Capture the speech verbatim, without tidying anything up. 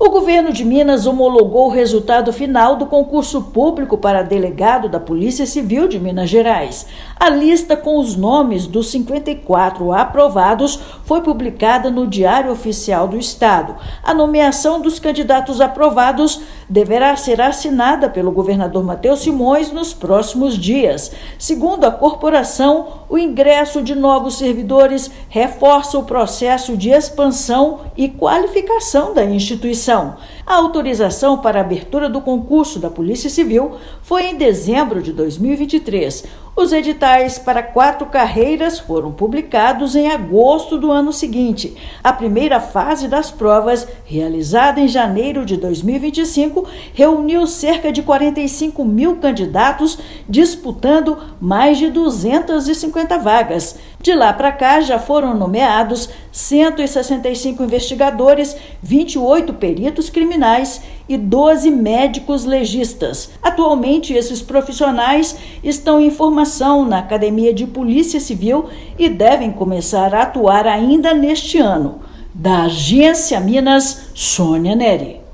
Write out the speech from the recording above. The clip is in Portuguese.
O governo de Minas homologou o resultado final do concurso público para delegado da Polícia Civil de Minas Gerais. A lista com os nomes dos cinquenta e quatro aprovados foi publicada no Diário Oficial do Estado. A nomeação dos candidatos aprovados deverá ser assinada pelo governador Matheus Simões nos próximos dias. Segundo a corporação, o ingresso de novos servidores reforça o processo de expansão e qualificação da instituição. A autorização para a abertura do concurso da Polícia Civil foi em dezembro de dois mil e vinte e três. Os editais para quatro carreiras foram publicados em agosto do ano seguinte. A primeira fase das provas, realizada em janeiro de dois mil e vinte e cinco, reuniu cerca de quarenta e cinco mil candidatos, disputando mais de duzentas e cinquenta vagas. De lá para cá, já foram nomeados cento e sessenta e cinco investigadores, vinte e oito peritos criminais e doze médicos legistas. Atualmente, esses profissionais estão em formação na Academia de Polícia Civil e devem começar a atuar ainda neste ano. Da Agência Minas, Sônia Neri.